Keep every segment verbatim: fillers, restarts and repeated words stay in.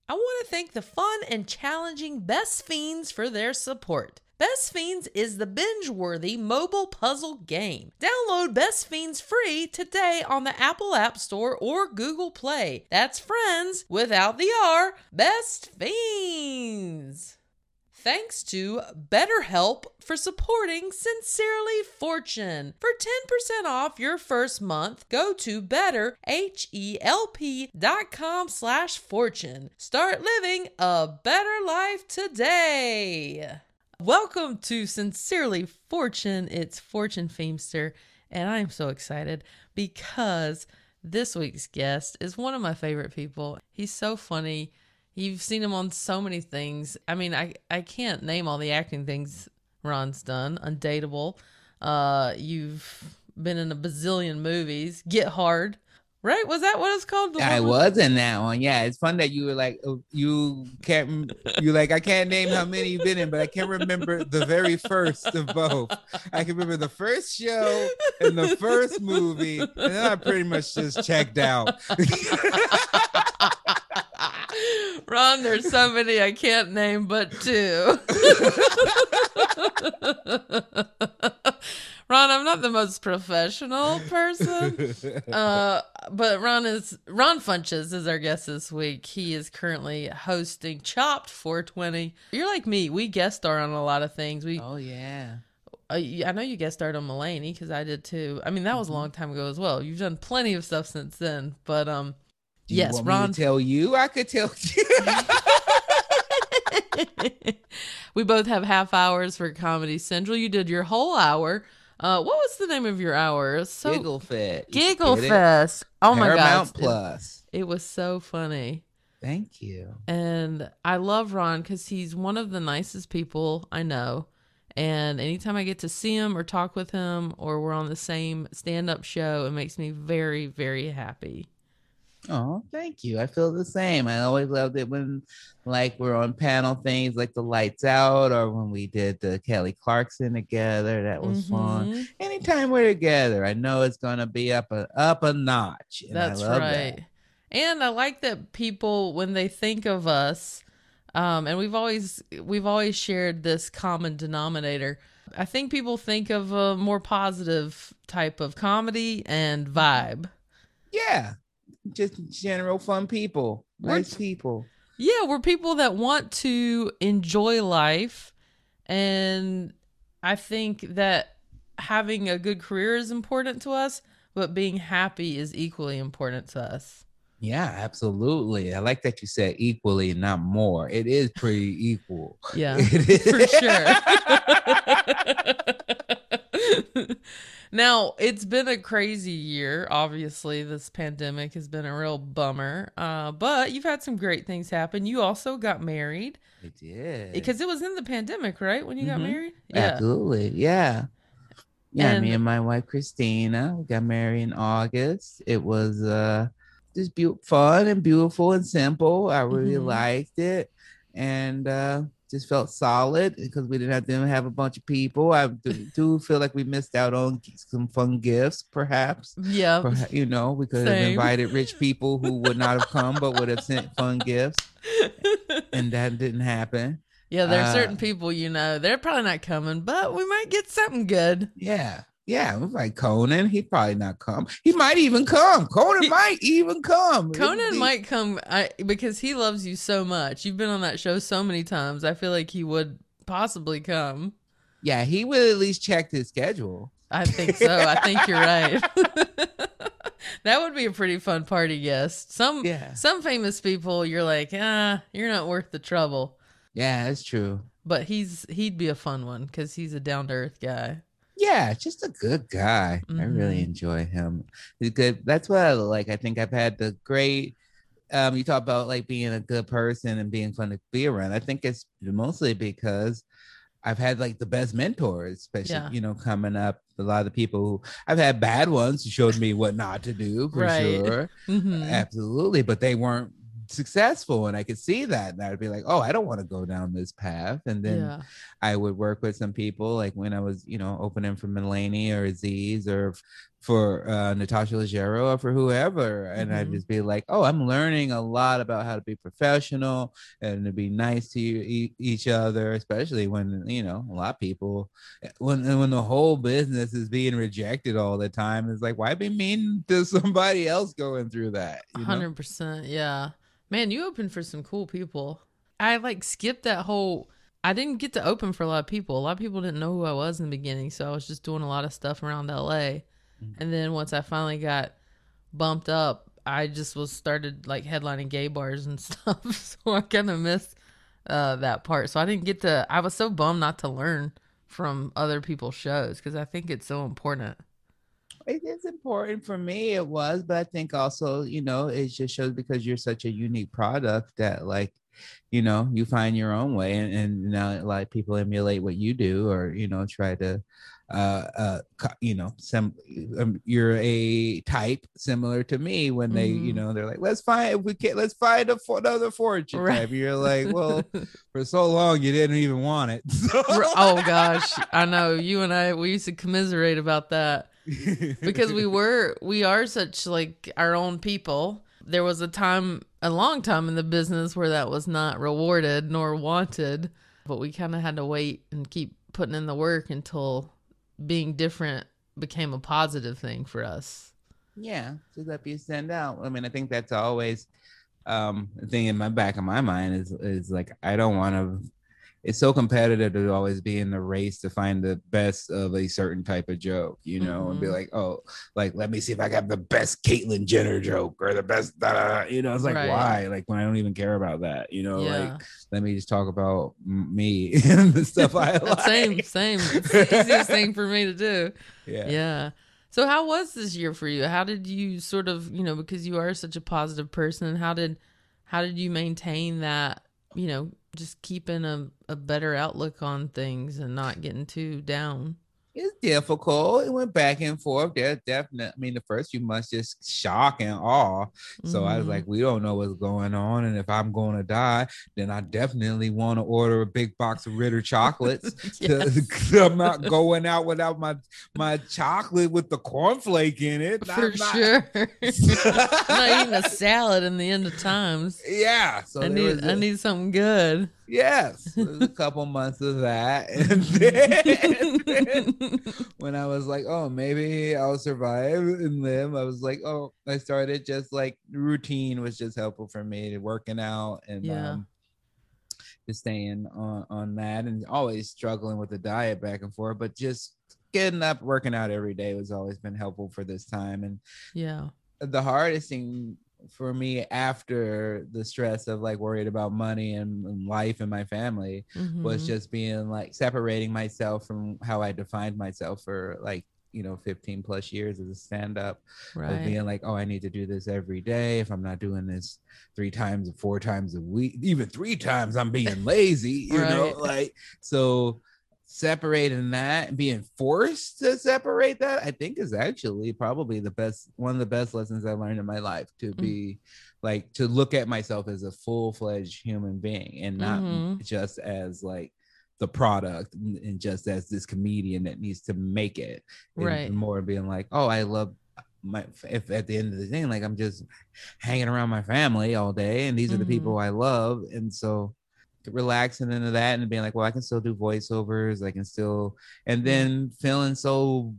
I want to thank the fun and challenging Best Fiends for their support. Best Fiends is the binge-worthy mobile puzzle game. Download Best Fiends free today on the Apple App Store or Google Play. That's friends without the R. Best Fiends. Thanks to BetterHelp for supporting Sincerely Fortune. For ten percent off your first month, go to better, H E L P dot com slash fortune. Start living a better life today. Welcome to Sincerely Fortune. It's Fortune Feemster, and I'm so excited because this week's guest is one of my favorite people. He's so funny. You've seen him on so many things. I mean, I, I can't name all the acting things Ron's done. Undateable. Uh, you've been in a bazillion movies. Get Hard. Right? Was that what it's called? The I was in that one. Yeah, it's fun that you were like, you can't, you like, I can't name how many you've been in, but I can remember the very first of both. I can remember the first show and the first movie, and then I pretty much just checked out. Ron, there's so many I can't name but two. Ron, I'm not the most professional person, uh, but Ron is Ron Funches is our guest this week. He is currently hosting Chopped four twenty. You're like me; we guest star on a lot of things. We oh yeah, uh, I know you guest starred on Mulaney because I did too. I mean, that was a long time ago as well. You've done plenty of stuff since then, but um, Do you yes, want Ron. Me to tell you, I could tell you. We both have half hours for Comedy Central. You did your whole hour. Uh, what was the name of your hour? So Giggle Fest. Giggle Fest. Oh my Paramount God. Plus. It, it was so funny. Thank you. And I love Ron because he's one of the nicest people I know. And anytime I get to see him or talk with him or we're on the same stand-up show, it makes me very, very happy. Oh, thank you. I feel the same. I always loved it when, like, we're on panel things like the Lights Out, or when we did the Kelly Clarkson together. That was Mm-hmm. fun. Anytime we're together, I know it's gonna be up a up a notch. And That's I love right. That. And I like that people, when they think of us, um, and we've always we've always shared this common denominator. I think people think of a more positive type of comedy and vibe. Yeah. Just general fun people, nice We're, people. Yeah, we're people that want to enjoy life. And I think that having a good career is important to us, but being happy is equally important to us. Yeah, absolutely. I like that you said equally, not more. It is pretty equal. Yeah, for sure. Now, it's been a crazy year. Obviously, this pandemic has been a real bummer. Uh, but you've had some great things happen. You also got married. I did. Because it was in the pandemic, right? When you mm-hmm. got married? Yeah. Absolutely. Yeah. Yeah, and me and my wife, Christina, we got married in August. It was uh, just be- fun and beautiful and simple. I really mm-hmm. liked it. And uh, just felt solid because we didn't have to have a bunch of people. I do, do feel like we missed out on some fun gifts, perhaps. Yeah. Perhaps, you know, we could Same. have invited rich people who would not have come, but would have sent fun gifts. And that didn't happen. Yeah, there are uh, certain people, you know, they're probably not coming, but we might get something good. Yeah. Yeah, it was like Conan. He probably not come. He might even come. Conan he, might even come. Conan be- might come I, because he loves you so much. You've been on that show so many times. I feel like he would possibly come. Yeah, he would at least check his schedule. I think so. I think you're right. That would be a pretty fun party guest. Some yeah. some famous people, you're like, ah, you're not worth the trouble. Yeah, that's true. But he's he'd be a fun one because he's a down to earth guy. Yeah, just a good guy. Mm-hmm. I really enjoy him. He's good. That's what I like. I think I've had the great. Um, you talk about like being a good person and being fun to be around. I think it's mostly because I've had like the best mentors, especially, yeah. you know, coming up. A lot of the people who I've had bad ones who showed me what not to do for right. sure. Mm-hmm. Absolutely. But they weren't successful, and I could see that, and I'd be like, oh, I don't want to go down this path. And then Yeah. I would work with some people, like when I was, you know, opening for Mulaney or Aziz or for uh, Natasha Leggero or for whoever, and I'd Mm-hmm. just be like, oh, I'm learning a lot about how to be professional and to be nice to you, e- each other, especially when, you know, a lot of people, when when the whole business is being rejected all the time, it's like, why be mean to somebody else going through that, you know? one hundred percent. Yeah. Man, you opened for some cool people. I like skipped that whole. I didn't get to open for a lot of people. A lot of people didn't know who I was in the beginning, so I was just doing a lot of stuff around L A. And then once I finally got bumped up, I just was started like headlining gay bars and stuff. So I kind of missed uh, that part. So I didn't get to. I was so bummed not to learn from other people's shows because I think it's so important. It is important for me. It was, but I think also, you know, it just shows because you're such a unique product that, like, you know, you find your own way, and, and now like people emulate what you do, or you know, try to, uh, uh, you know, some um, you're a type similar to me when they, you Mm-hmm. know, they're like, let's find if we can, let's find a for another fortune Right. type. You're like, well, for so long you didn't even want it. So. Oh gosh, I know you and I. We used to commiserate about that. Because we were we are such like our own people. There was a time a long time in the business where that was not rewarded nor wanted, but we kind of had to wait and keep putting in the work until being different became a positive thing for us. Yeah, to let you stand out. I mean, I think that's always um the thing in my back of my mind is is like, I don't want to, it's so competitive to always be in the race to find the best of a certain type of joke, you know, mm-hmm. and be like, oh, like, let me see if I got the best Caitlyn Jenner joke or the best, da-da. You know, it's like, right. Why? Like, when I don't even care about that, you know, yeah. Like, let me just talk about me and the stuff I like. Same, same. It's the easiest thing for me to do. Yeah. Yeah. So how was this year for you? How did you sort of, you know, because you are such a positive person, how did, how did you maintain that, you know, just keeping a, a better outlook on things and not getting too down? It's difficult. It went back and forth. There's definitely, I mean, the first few months just shock and awe. So mm-hmm. I was like, we don't know what's going on. And if I'm going to die, then I definitely want to order a big box of Ritter chocolates. Yes. to, I'm not going out without my my chocolate with the cornflake in it. For I'm not, sure. I'm not eating a salad in the end of times. Yeah. So I need, a, I need something good. Yes, there's a couple months of that, and then, then when I was like, oh, maybe I'll survive and live, I was like, oh, I started just like routine was just helpful for me, to working out and yeah. um, just staying on on that, and always struggling with the diet back and forth, but just getting up, working out every day was always been helpful for this time. And yeah, the hardest thing for me after the stress of like worried about money and, and life and my family mm-hmm. was just being like separating myself from how I defined myself for like, you know, fifteen plus years as a stand-up, right. Of being like, oh, I need to do this every day. If I'm not doing this three times, four times a week, even three times, I'm being lazy, you right. know, like, so separating that and being forced to separate that, I think is actually probably the best, one of the best lessons I learned in my life, to be mm-hmm. like, to look at myself as a full-fledged human being and not mm-hmm. just as like the product and just as this comedian that needs to make it, right? And more being like, oh, I love my, if at the end of the day, like I'm just hanging around my family all day and these mm-hmm. are the people I love, and so relaxing into that and being like, well, I can still do voiceovers, I can still, and then feeling so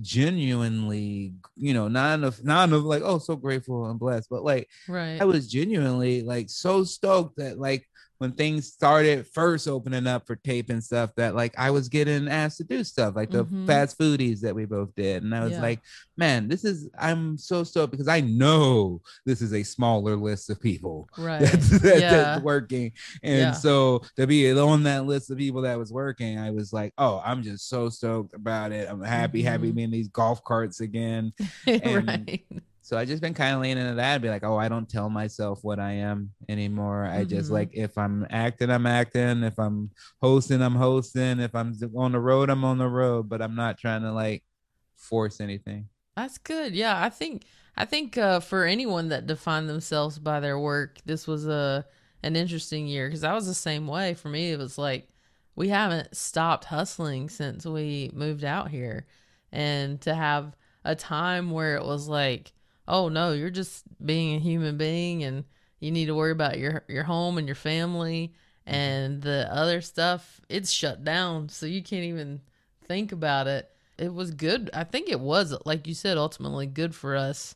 genuinely, you know, not enough, not enough like, oh, so grateful and blessed, but like, right. I was genuinely like so stoked that like when things started first opening up for tape and stuff, that like I was getting asked to do stuff like the mm-hmm. fast foodies that we both did. And I was yeah. like, man, this is, I'm so stoked because I know this is a smaller list of people right. that's, that, yeah. that's working. And yeah. so to be on that list of people that was working, I was like, oh, I'm just so stoked about it. I'm happy, mm-hmm. happy being in these golf carts again. And right. so I just been kind of leaning into that and be like, oh, I don't tell myself what I am anymore. I mm-hmm. just like, if I'm acting, I'm acting. If I'm hosting, I'm hosting. If I'm on the road, I'm on the road, but I'm not trying to like force anything. That's good. Yeah. I think, I think uh, for anyone that defined themselves by their work, this was a an interesting year because I was the same way. For me, it was like we haven't stopped hustling since we moved out here, and to have a time where it was like, oh no, you're just being a human being, and you need to worry about your your home and your family, and the other stuff, it's shut down, so you can't even think about it. It was good. I think it was, like you said, ultimately good for us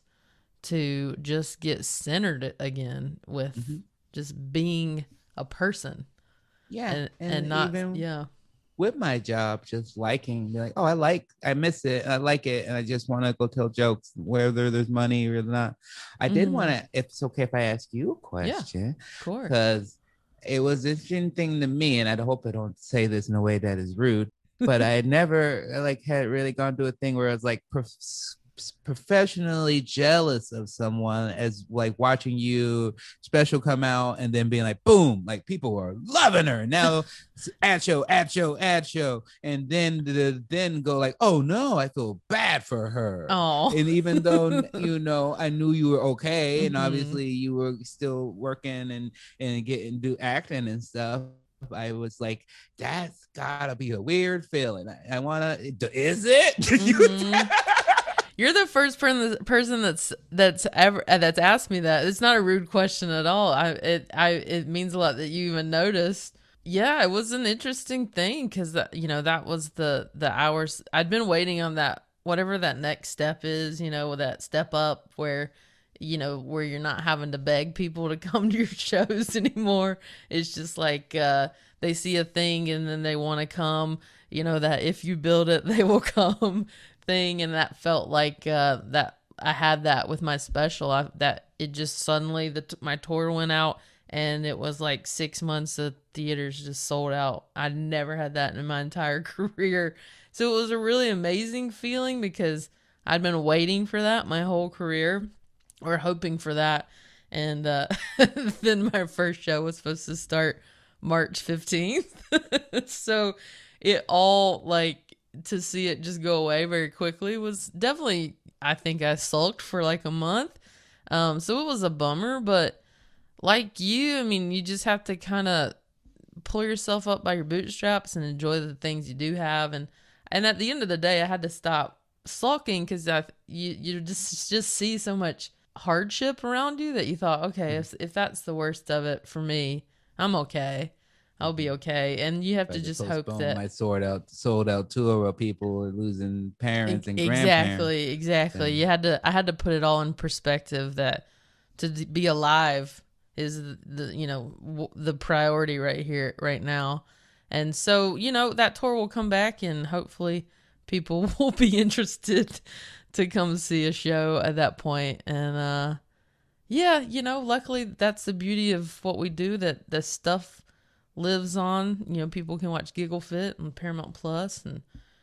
to just get centered again with mm-hmm. just being a person. Yeah. And, and, and not, even yeah. with my job, just liking, be like, oh, I like, I miss it. I like it. And I just want to go tell jokes, whether there's money or not. I did mm-hmm. want to, if it's okay if I ask you a question. Yeah, of course. Because it was an interesting thing to me, and I hope I don't say this in a way that is rude, but I had never like had really gone through a thing where I was like prof- professionally jealous of someone, as like watching you special come out and then being like, boom, like people were loving her. Now ad show, ad show, ad show. And then the, then go like, oh no, I feel bad for her. Oh. And even though, you know, I knew you were okay. And mm-hmm. obviously you were still working and, and getting do acting and stuff. I was like, that's gotta be a weird feeling. I, I wanna, is it? Mm-hmm. You're the first person person that's that's ever that's asked me that. It's not a rude question at all. I it I it means a lot that you even noticed. Yeah, it was an interesting thing because you know that was the the hours I'd been waiting on, that whatever that next step is. You know, that step up where you know where you're not having to beg people to come to your shows anymore. It's just like uh, they see a thing and then they want to come. You know that if you build it, they will come. Thing, and that felt like uh that I had that with my special. I, that it just suddenly the my tour went out and it was like six months of theaters just sold out. I never had that in my entire career, so it was a really amazing feeling because I'd been waiting for that my whole career, or hoping for that, and uh then my first show was supposed to start March fifteenth. So it all like to see it just go away very quickly was definitely, I think I sulked for like a month. Um, so it was a bummer, but like you, I mean, you just have to kind of pull yourself up by your bootstraps and enjoy the things you do have. And, and at the end of the day, I had to stop sulking because I, you, you just, just see so much hardship around you that you thought, okay, if, if that's the worst of it for me, I'm okay. I'll be okay. And you have to just hope that my sold out sold out tour of people losing parents and exactly, grandparents. Exactly, exactly. You had to I had to put it all in perspective that to be alive is the, the you know w- the priority right here right now. And so, you know, that tour will come back and hopefully people will be interested to come see a show at that point. And uh yeah, you know, luckily that's the beauty of what we do, that the stuff lives on. You know, people can watch Giggle Fit on Paramount Plus and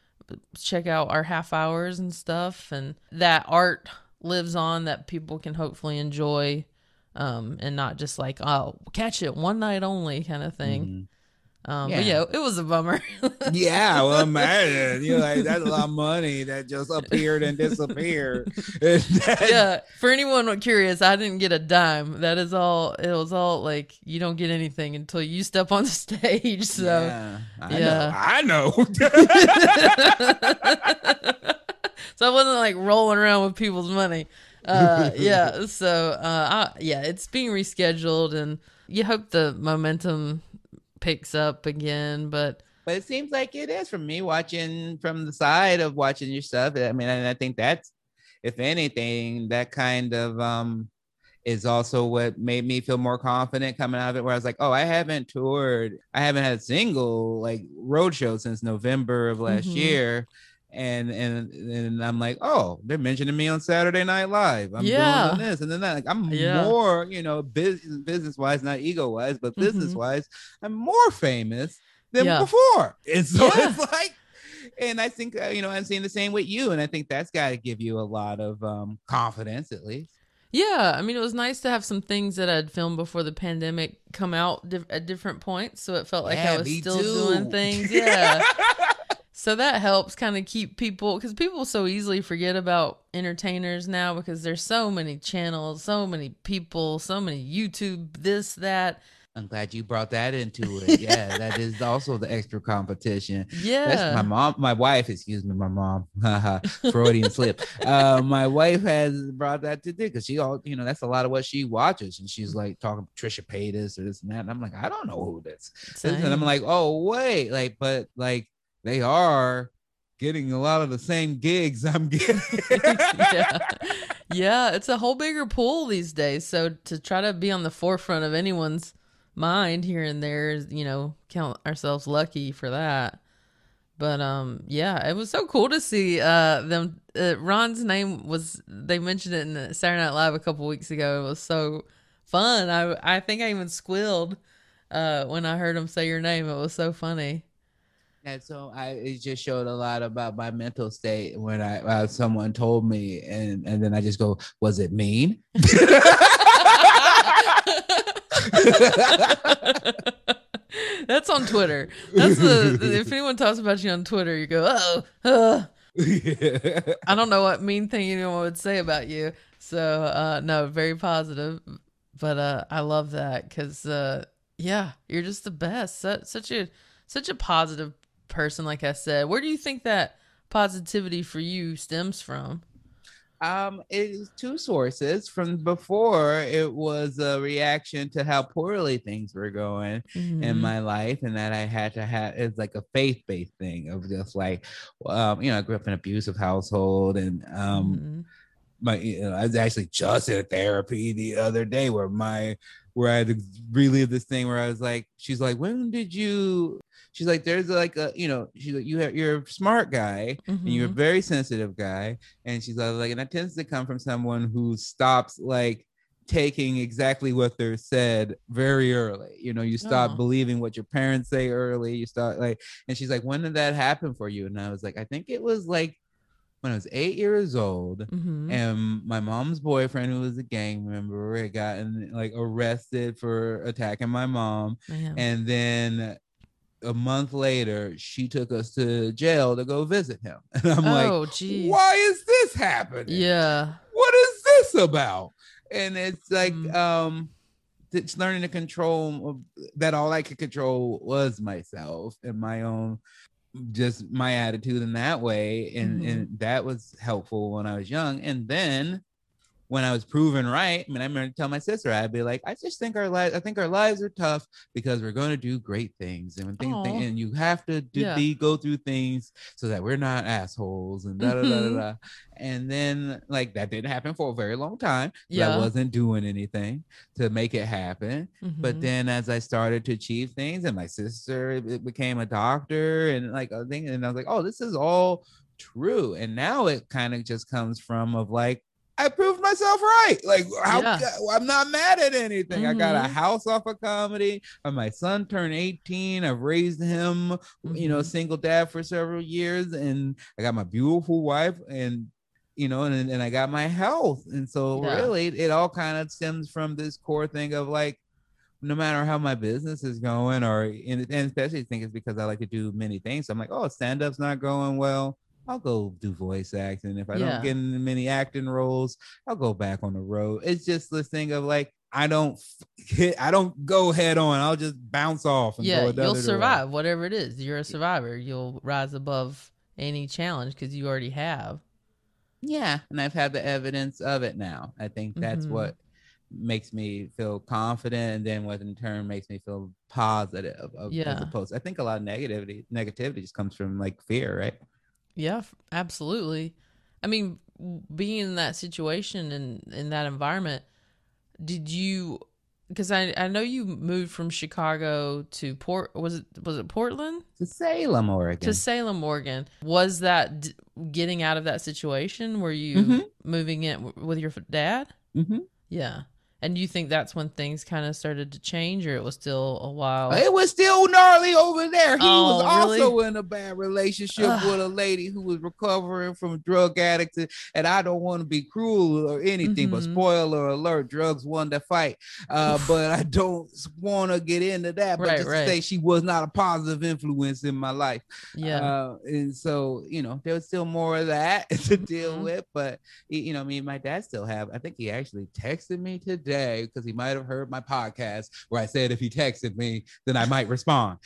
check out our half hours and stuff, and that art lives on that people can hopefully enjoy, um, and not just like, oh, catch it one night only kind of thing. Mm-hmm. Um, yeah. But yeah, it was a bummer. Yeah, well, imagine, you know, like, that's a lot of money that just appeared and disappeared. Yeah, for anyone curious, I didn't get a dime. That is all. It was all like, you don't get anything until you step on the stage. So yeah, I yeah. know. I know. So I wasn't like rolling around with people's money. Uh, yeah. So uh, I, yeah, it's being rescheduled, and you hope the momentum picks up again, but but it seems like it is, from me watching from the side of watching your stuff. I mean, and I think that's, if anything, that kind of um is also what made me feel more confident coming out of it, where I was like, oh, I haven't toured, I haven't had a single like road show since November of last mm-hmm. year. And and and I'm like, oh, they're mentioning me on Saturday Night Live. I'm yeah. doing this and then that. Like, I'm yeah. more, you know, business business wise, not ego wise, but business mm-hmm. wise, I'm more famous than yeah. before. And so yeah. it's like, and I think uh, you know, I'm seeing the same with you, and I think that's got to give you a lot of um, confidence, at least. Yeah, I mean, it was nice to have some things that I'd filmed before the pandemic come out di- at different points, so it felt like yeah, I was me still too. doing things. Yeah. So that helps kind of keep people, because people so easily forget about entertainers now because there's so many channels, so many people, so many YouTube, this, that. I'm glad you brought that into it. Yeah, that is also the extra competition. Yeah. That's my mom, my wife, excuse me, my mom, Freudian slip. Uh, my wife has brought that to do because she all, you know, that's a lot of what she watches. And she's like talking Trisha Paytas or this and that. And I'm like, I don't know who this is. And I'm like, oh, wait, like, but like they are getting a lot of the same gigs I'm getting. Yeah. Yeah, it's a whole bigger pool these days. So to try to be on the forefront of anyone's mind here and there, you know, count ourselves lucky for that. But um yeah, it was so cool to see uh them uh, Ron's name was, they mentioned it in the Saturday Night Live a couple weeks ago. It was so fun. I I think I even squealed uh when I heard him say your name. It was so funny. And so I, it just showed a lot about my mental state when I uh, someone told me, and and then I just go, was it mean? That's on Twitter. That's the, if anyone talks about you on Twitter, you go, oh, uh. Yeah. I don't know what mean thing anyone would say about you. So uh, no, very positive. But uh, I love that because uh, yeah, you're just the best. Such, such a such a positive person. Like I said, where do you think that positivity for you stems from? Um, it is two sources. From before, it was a reaction to how poorly things were going mm-hmm. in my life, and that I had to have, it's like a faith-based thing of just like, um, you know, I grew up in an abusive household, and um, mm-hmm. my, you know, I was actually just in therapy the other day where my, where I had to relive this thing where I was like, she's like, when did you? She's like, there's like a, you know, she's like, you have, you're a smart guy mm-hmm. and you're a very sensitive guy. And she's like, and that tends to come from someone who stops like taking exactly what they're said very early. You know, you stop oh. believing what your parents say early. You start like, and she's like, when did that happen for you? And I was like, I think it was like when I was eight years old mm-hmm. and my mom's boyfriend, who was a gang member, had gotten like arrested for attacking my mom. Damn. And then a month later, she took us to jail to go visit him. And I'm oh, like, geez. Why is this happening? Yeah. What is this about? And it's like, mm. um, it's learning to control that all I could control was myself and my own, just my attitude in that way. And, mm-hmm. and that was helpful when I was young. And then when I was proven right, I mean, I remember to tell my sister, I'd be like, I just think our lives, I think our lives are tough because we're going to do great things. And when things, things and you have to do, yeah. be, go through things so that we're not assholes and da da da da da. And then like that didn't happen for a very long time. Yeah. I wasn't doing anything to make it happen. Mm-hmm. But then as I started to achieve things and my sister became a doctor and like a thing, and I was like, oh, this is all true. And now it kind of just comes from of like, I proved myself right. Like, how, yeah. I'm not mad at anything. Mm-hmm. I got a house off of comedy. My son turned eighteen. I've raised him, mm-hmm. you know, single dad for several years. And I got my beautiful wife and, you know, and, and I got my health. And so yeah. really, it all kind of stems from this core thing of like, no matter how my business is going, or, and especially I think it's because I like to do many things. So I'm like, oh, stand-up's not going well. I'll go do voice acting. If I yeah. don't get in many acting roles, I'll go back on the road. It's just this thing of like, I don't hit, I don't go head on. I'll just bounce off. And yeah, go you'll survive whatever it is. You're a survivor. You'll rise above any challenge because you already have. Yeah, and I've had the evidence of it now. I think that's mm-hmm. what makes me feel confident, and then what in turn makes me feel positive. Of, yeah. As opposed, I think a lot of negativity, negativity just comes from like fear, right? Yeah, absolutely. I mean, being in that situation and in that environment, did you, because I, I know you moved from Chicago to Port, was it, was it Portland? To Salem, Oregon. To Salem, Oregon. Was that d- getting out of that situation? Were you mm-hmm. moving in with your dad? Mm-hmm. Yeah. And you think that's when things kind of started to change, or it was still a while? It was still gnarly over there. He oh, was also really? in a bad relationship Ugh. with a lady who was recovering from drug addicts. And I don't want to be cruel or anything, mm-hmm. but spoiler alert, drugs won the fight. Uh, but I don't want to get into that. But right, just right. to say she was not a positive influence in my life. Yeah. Uh, and so, you know, there was still more of that to deal mm-hmm. with. But, you know, me and my dad still have, I think he actually texted me today because he might have heard my podcast where I said if he texted me, then I might respond.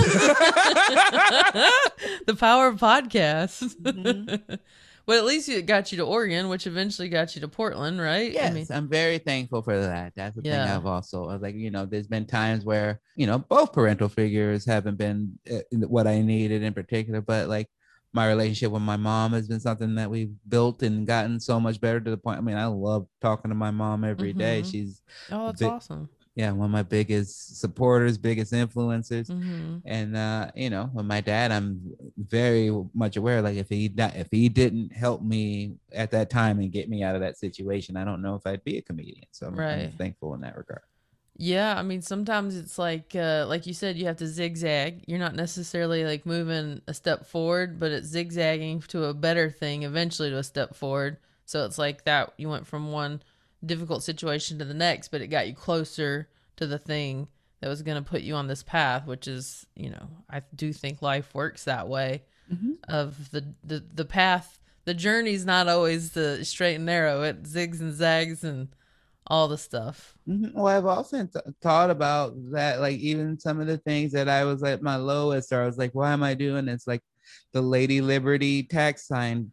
The power of podcasts. Mm-hmm. Well, at least it got you to Oregon, which eventually got you to Portland, right? Yes, I mean, I'm very thankful for that. That's the yeah. thing I've also, I was like, you know, there's been times where, you know, both parental figures haven't been what I needed in particular, but like my relationship with my mom has been something that we've built and gotten so much better to the point. I mean, I love talking to my mom every mm-hmm. day. She's oh, that's big, awesome. Yeah, one of my biggest supporters, biggest influencers. Mm-hmm. And uh, you know, with my dad, I'm very much aware. Like if he if he didn't help me at that time and get me out of that situation, I don't know if I'd be a comedian. So I'm, right. I'm thankful in that regard. Yeah, I mean, sometimes it's like, uh, like you said, you have to zigzag. You're not necessarily like moving a step forward, but it's zigzagging to a better thing, eventually to a step forward. So it's like that you went from one difficult situation to the next, but it got you closer to the thing that was going to put you on this path, which is, you know, I do think life works that way. Mm-hmm. Of the, the, the path, the journey's not always the straight and narrow. It zigs and zags and all the stuff. Mm-hmm. Well, I've often th- thought about that, like even some of the things that I was at my lowest, or I was like, why am I doing this? Like the Lady Liberty tax sign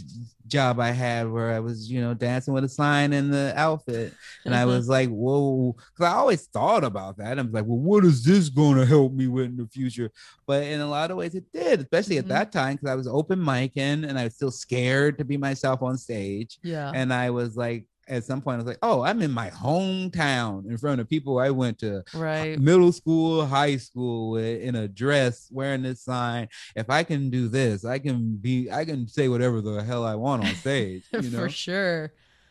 job I had where I was, you know, dancing with a sign in the outfit. And I was like, whoa, because I always thought about that. I was like, well, what is this going to help me with in the future? But in a lot of ways it did, especially mm-hmm. at that time, because I was open micing and I was still scared to be myself on stage. Yeah. And I was like, at some point I was like, oh, I'm in my hometown in front of people I went to right. middle school, high school with, in a dress wearing this sign. If I can do this, I can be, I can say whatever the hell I want on stage. You know? For sure.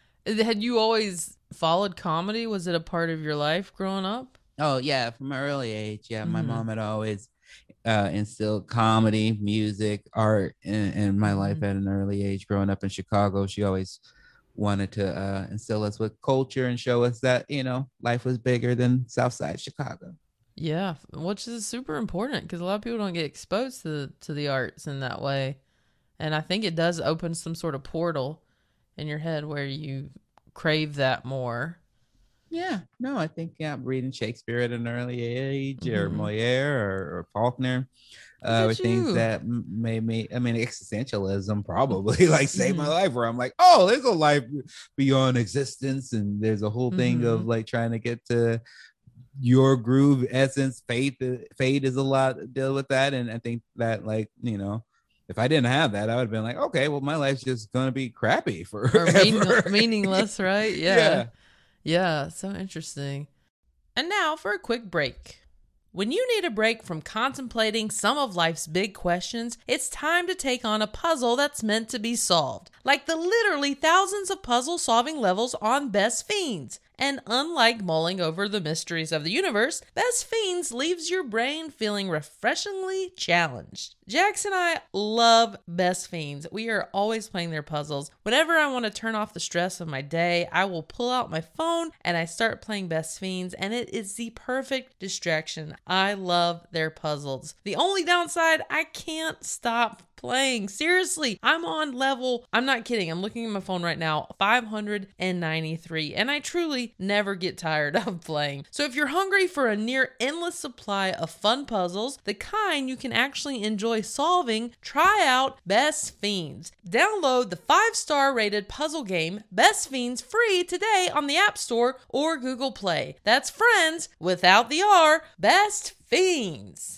Had you always followed comedy? Was it a part of your life growing up? Oh yeah, from an early age. Yeah, mm-hmm. my mom had always uh, instilled comedy, music, art in, in my mm-hmm. life at an early age. Growing up in Chicago, she always wanted to uh, instill us with culture and show us that, you know, life was bigger than Southside Chicago. Yeah, which is super important because a lot of people don't get exposed to to the arts in that way. And I think it does open some sort of portal in your head where you crave that more. Yeah, no, I think yeah, reading Shakespeare at an early age mm-hmm. or Moliere or, or Faulkner. Uh, with things that made me, I mean, existentialism probably like saved mm-hmm. my life, where I'm like, oh, there's a life beyond existence. And there's a whole thing mm-hmm. of like trying to get to your groove essence. Faith, fate is a lot to deal with that. And I think that, like, you know, if I didn't have that, I would have been like, okay, well, my life's just going to be crappy forever. Or meaning- meaningless, right? Yeah. yeah. Yeah. So interesting. And now for a quick break. When you need a break from contemplating some of life's big questions, it's time to take on a puzzle that's meant to be solved, like the literally thousands of puzzle-solving levels on Best Fiends. And unlike mulling over the mysteries of the universe, Best Fiends leaves your brain feeling refreshingly challenged. Jax and I love Best Fiends. We are always playing their puzzles. Whenever I want to turn off the stress of my day, I will pull out my phone and I start playing Best Fiends, and it is the perfect distraction. I love their puzzles. The only downside, I can't stop playing. Seriously, I'm on level, I'm not kidding, I'm looking at my phone right now, five hundred ninety-three, and I truly never get tired of playing. So if you're hungry for a near endless supply of fun puzzles, the kind you can actually enjoy solving, try out Best Fiends. Download the five-star rated puzzle game Best Fiends free today on the App Store or Google Play. That's friends without the R, Best Fiends.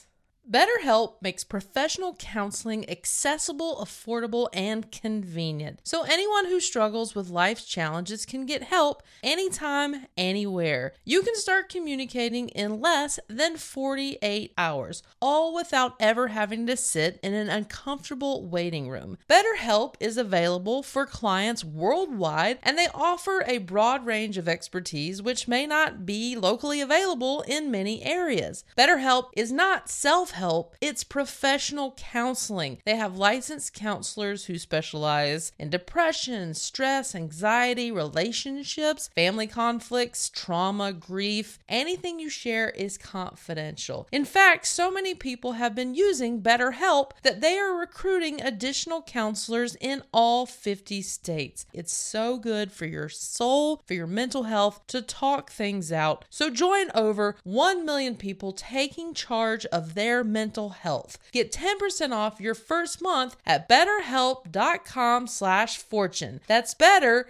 BetterHelp makes professional counseling accessible, affordable, and convenient. So anyone who struggles with life's challenges can get help anytime, anywhere. You can start communicating in less than forty-eight hours, all without ever having to sit in an uncomfortable waiting room. BetterHelp is available for clients worldwide, and they offer a broad range of expertise which may not be locally available in many areas. BetterHelp is not self help, it's professional counseling. They have licensed counselors who specialize in depression, stress, anxiety, relationships, family conflicts, trauma, grief. Anything you share is confidential. In fact, so many people have been using BetterHelp that they are recruiting additional counselors in all fifty states. It's so good for your soul, for your mental health, to talk things out. So join over one million people taking charge of their mental health. Get ten percent off your first month at betterhelp.com slash fortune. That's better,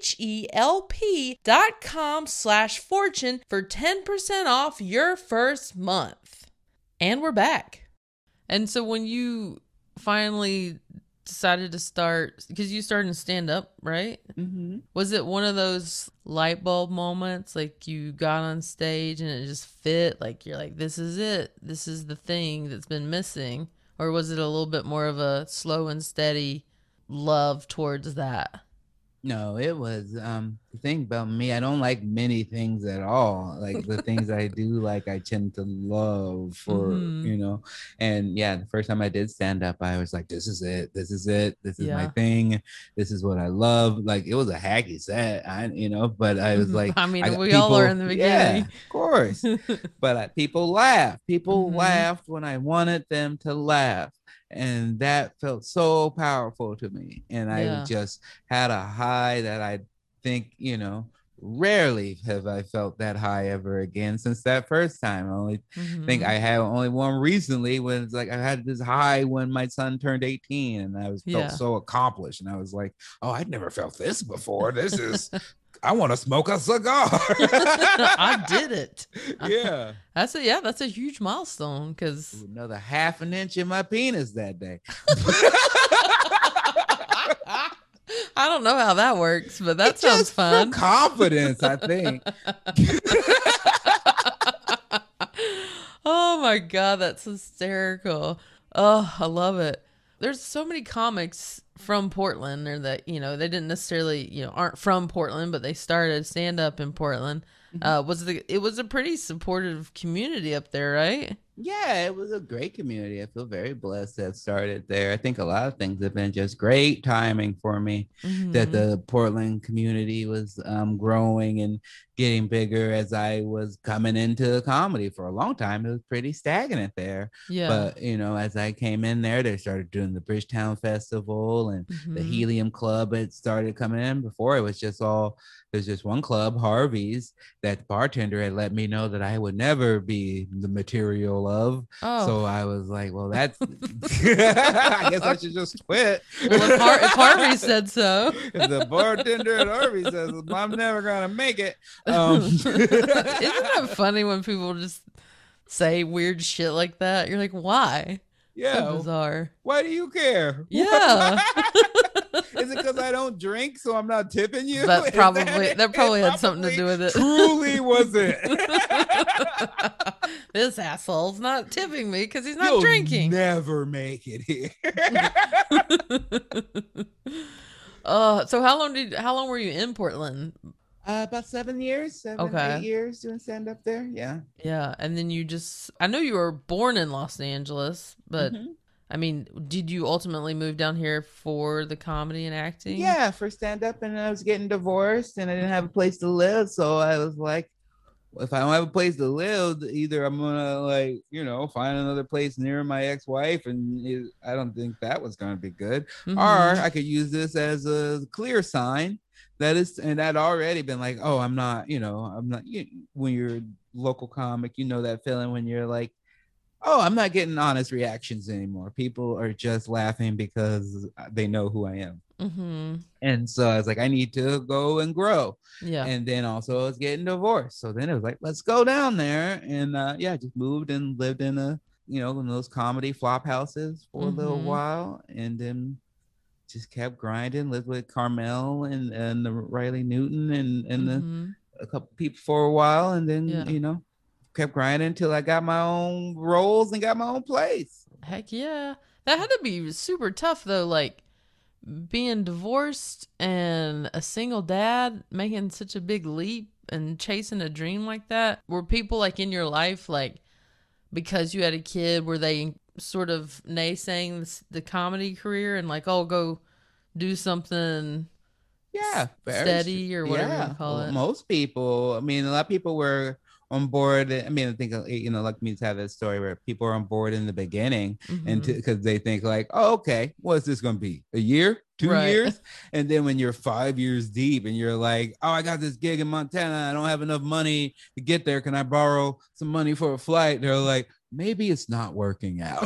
H-E-L-P dot com slash fortune for ten percent off your first month. And we're back. And so when you finally decided to start, because you started to stand up, right? Mm-hmm. Was it one of those light bulb moments, like you got on stage and it just fit, like you're like, this is it, this is the thing that's been missing? Or was it a little bit more of a slow and steady love towards that? No, it was um the thing about me, I don't like many things at all. Like the things I do like, I tend to love for, Mhm. you know. And yeah, the first time I did stand up, I was like, this is it, this is it, this is my Yeah. thing, this is what I love. Like it was a hacky set, I you know, but I was like, I mean, I got we all are in the yeah, beginning. of course. But uh, people laughed. People Mhm. laughed when I wanted them to laugh. And that felt so powerful to me. And Yeah. I just had a high that I think, you know, rarely have I felt that high ever again since that first time. I only Mhm. think I had only one recently when it's like I had this high when my son turned eighteen and I was felt Yeah. so accomplished. And I was like, oh, I'd never felt this before. This is I want to smoke a cigar. I did it. Yeah. That's a yeah, that's a huge milestone because Another half an inch in my penis that day. I don't know how that works, but that It sounds just fun. for confidence, I think. Oh my God, that's hysterical. Oh, I love it. There's so many comics from Portland, or that, you know, they didn't necessarily, you know, aren't from Portland, but they started stand up in Portland. Uh, was the it was a pretty supportive community up there, right? Yeah, it was a great community. I feel very blessed to have started there. I think a lot of things have been just great timing for me. Mhm. That the Portland community was um, growing and getting bigger as I was coming into comedy. For a long time, it was pretty stagnant there. Yeah. But, you know, as I came in there, they started doing the Bridgetown Festival and the Mhm. Helium Club had started coming in. Before, it was just all, there's just one club, Harvey's, that the bartender had let me know that I would never be the material of. Oh. So I was like, well, that's, I guess I should just quit. Well, if, Har- if Harvey said so. If the bartender at Harvey says, I'm never going to make it. Um, Isn't that funny when people just say weird shit like that? You're like, why? yeah. So bizarre. Why do you care? Yeah. Is it because I don't drink, so I'm not tipping you? That Is probably that that probably it had something to do with it. Truly was it. This asshole's not tipping me because he's not You'll drinking. never make it here. Uh, so how long did how long were you in Portland? Uh, about seven years, seven, Okay. eight years doing stand up there. Yeah. Yeah, and then you just I know you were born in Los Angeles, but Mhm. I mean, did you ultimately move down here for the comedy and acting? Yeah, for stand up, and I was getting divorced and I didn't have a place to live. So I was like, if I don't have a place to live, either I'm gonna, like, you know, find another place near my ex-wife, and it, I don't think that was gonna be good. Mhm. Or I could use this as a clear sign that is, and I'd already been like, oh, I'm not, you know, I'm not. You, when you're a local comic, you know that feeling when you're like, oh, I'm not getting honest reactions anymore. People are just laughing because they know who I am. Mhm. And so I was like, I need to go and grow. Yeah. And then also I was getting divorced. So then it was like, let's go down there. And uh, yeah, just moved and lived in a you know, in those comedy flop houses for mm-hmm. a little while, and then just kept grinding, lived with Carmel and, and the Riley Newton and, and mm-hmm. the, a couple people for a while. And then, yeah. you know, kept grinding until I got my own roles and got my own place. Heck yeah. That had to be super tough though. Like being divorced and a single dad, making such a big leap and chasing a dream like that. Were people like in your life, like because you had a kid, were they sort of naysaying the comedy career and like, oh, go do something yeah steady or whatever yeah. you call well, it? Most people, I mean, a lot of people were on board. I mean, I think, you know, like me to have that story where people are on board in the beginning mm-hmm. and because they think like, oh, okay, what's this going to be? A year? Two right. years? And then when you're five years deep and you're like, oh, I got this gig in Montana. I don't have enough money to get there. Can I borrow some money for a flight? They're like, maybe it's not working out.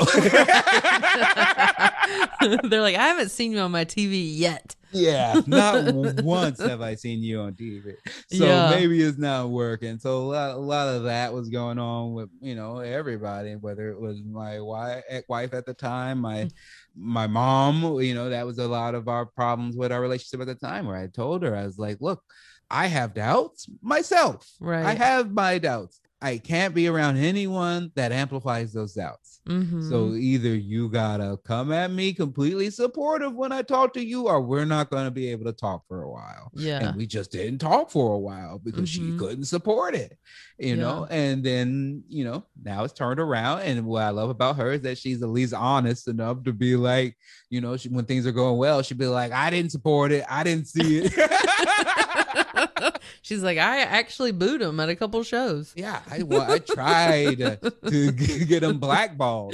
They're like, I haven't seen you on my T V yet. Yeah, not once have I seen you on T V. So yeah. maybe it's not working. So a lot, a lot of that was going on with, you know, everybody, whether it was my wife, wife at the time, my my mom, you know, that was a lot of our problems with our relationship at the time where I told her, I was like, look, I have doubts myself. Right. I have my doubts. I can't be around anyone that amplifies those doubts. Mm-hmm. So either you gotta come at me completely supportive when I talk to you, or we're not going to be able to talk for a while. Yeah. And we just didn't talk for a while because mm-hmm. she couldn't support it, you yeah. know? And then, you know, now it's turned around. And what I love about her is that she's at least honest enough to be like, you know, she, when things are going well, she'd be like, I didn't support it. I didn't see it. She's like, I actually booed him at a couple shows. Yeah, I, well, I tried to get him blackballed.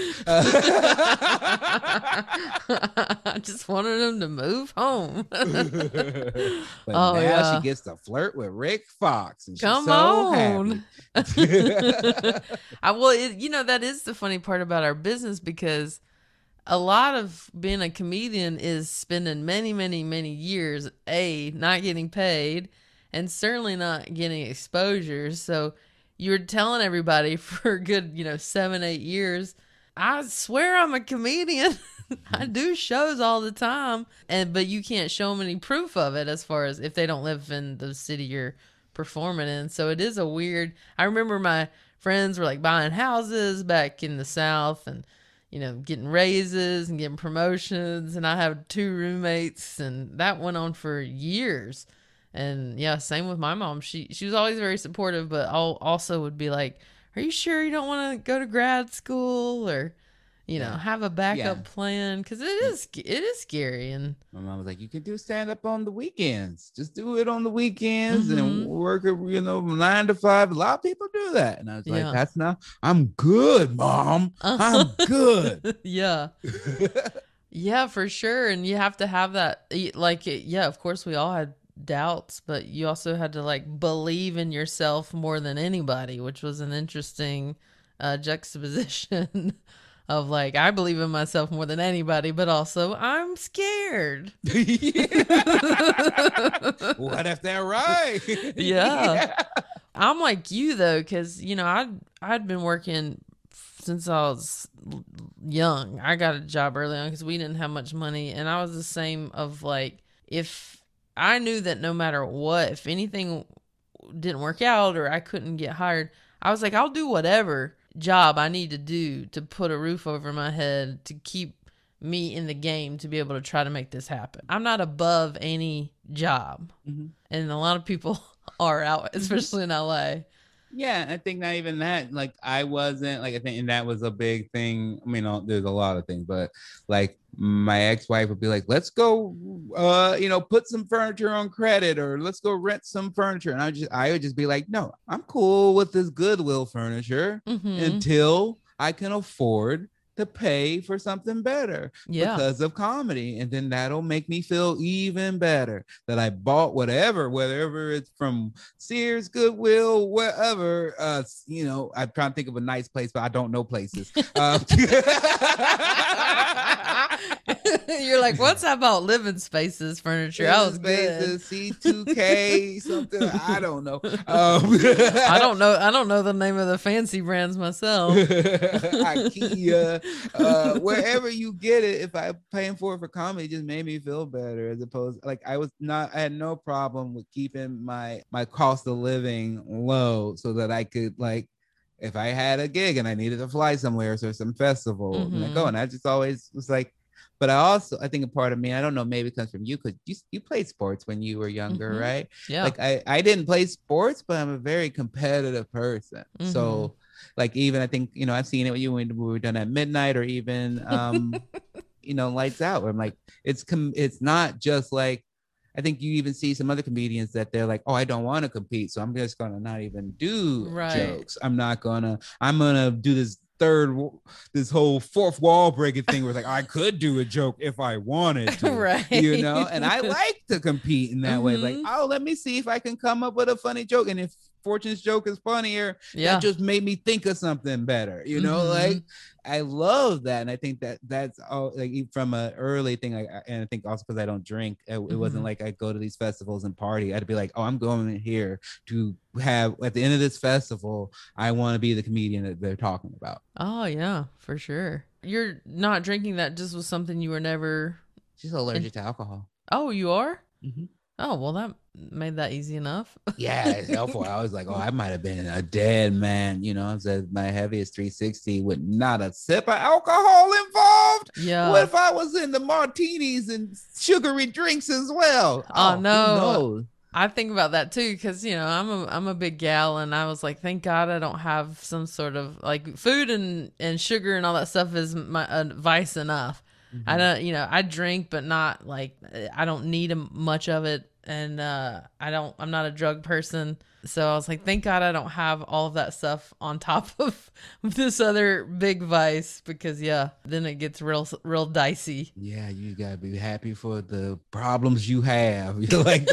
I just wanted him to move home. But oh, now yeah. she gets to flirt with Rick Fox. And she's Come so on. Happy. I well, it, you know, that is the funny part about our business, because a lot of being a comedian is spending many, many, many years, A, not getting paid, and certainly not getting exposure. So you're telling everybody for a good, you know, seven, eight years, I swear I'm a comedian. I do shows all the time. And but you can't show them any proof of it as far as if they don't live in the city you're performing in. So it is a weird, I remember my friends were like buying houses back in the South and, you know, getting raises and getting promotions. And I have two roommates, and that went on for years. And yeah, same with my mom. She she was always very supportive, but I'll also would be like, are you sure you don't want to go to grad school, or, you know, yeah. have a backup yeah. plan? Because it is it is scary. And my mom was like, you can do stand up on the weekends. Just do it on the weekends mm-hmm. and work, you know, nine to five. A lot of people do that. And I was like, yeah. that's not, I'm good, Mom. I'm good. Yeah. Yeah, for sure. And you have to have that, like, yeah, of course we all had doubts, but you also had to like believe in yourself more than anybody, which was an interesting uh, juxtaposition of like, I believe in myself more than anybody, but also I'm scared. What if they're right? Yeah. Yeah. I'm like you though, because, you know, I'd, I'd been working since I was young. I got a job early on because we didn't have much money. And I was the same of like, if I knew that no matter what, if anything didn't work out or I couldn't get hired, I was like, I'll do whatever job I need to do to put a roof over my head, to keep me in the game, to be able to try to make this happen. I'm not above any job. Mm-hmm. And a lot of people are out, especially in L A. Yeah, I think not even that. Like, I wasn't, like, I think, and that was a big thing. I mean, uh, there's a lot of things, but like my ex-wife would be like, let's go, uh, you know, put some furniture on credit, or let's go rent some furniture. And I just, I would just be like, no, I'm cool with this Goodwill furniture mm-hmm. until I can afford to pay for something better Yeah. because of comedy. And then that'll make me feel even better that I bought whatever, whatever it's from Sears, Goodwill, wherever. Uh, you know, I'm trying to think of a nice place, but I don't know places. Uh, You're like, what's that about living spaces furniture? Living I was spaces, good. C two K, something. I don't know. Um, I don't know. I don't know the name of the fancy brands myself. IKEA, uh, wherever you get it. If I'm paying for it for comedy, it just made me feel better. As opposed, like I was not, I had no problem with keeping my my cost of living low, so that I could like. If I had a gig and I needed to fly somewhere or some festival, mm-hmm. and I go, and I just always was like, but I also, I think a part of me, I don't know, maybe it comes from you because you, you played sports when you were younger, mm-hmm. right? Yeah. Like I, I didn't play sports, but I'm a very competitive person. Mm-hmm. So like, even I think, you know, I've seen it with you when we were done at midnight or even, um, you know, Lights Out, where I'm like, it's, com- it's not just like, I think you even see some other comedians that they're like, oh, I don't want to compete, so I'm just going to not even do right. jokes. I'm not going to, I'm going to do this third, this whole fourth wall breaking thing where it's like, I could do a joke if I wanted to, right. you know? And I like to compete in that mm-hmm. way. Like, oh, let me see if I can come up with a funny joke. And if Fortune's joke is funnier, yeah. that just made me think of something better, you know? Mm-hmm. Like, I love that. And I think that that's all, like, from an early thing. Like, and I think also because I don't drink, it, mm-hmm. it wasn't like I go to these festivals and party. I'd be like, oh, I'm going in here to have, at the end of this festival, I want to be the comedian that they're talking about. Oh, yeah, for sure. You're not drinking, that just was something you were never... Just allergic in- to alcohol. Oh, you are? Mm-hmm. Oh, well, that made that easy enough. Yeah, it's helpful. I was like, oh, I might have been a dead man, you know. I said my heaviest three sixty with not a sip of alcohol involved. Yeah. What if I was in the martinis and sugary drinks as well? Oh, oh no. I think about that too, because, you know, I'm a I'm a big gal, and I was like, thank God I don't have some sort of, like, food and, and sugar and all that stuff is my uh, vice enough. Mm-hmm. I don't, you know, I drink, but not like, I don't need much of it. And uh, I don't, I'm not a drug person. So I was like, thank God I don't have all of that stuff on top of this other big vice, because yeah, then it gets real, real dicey. Yeah. You gotta be happy for the problems you have. You're like,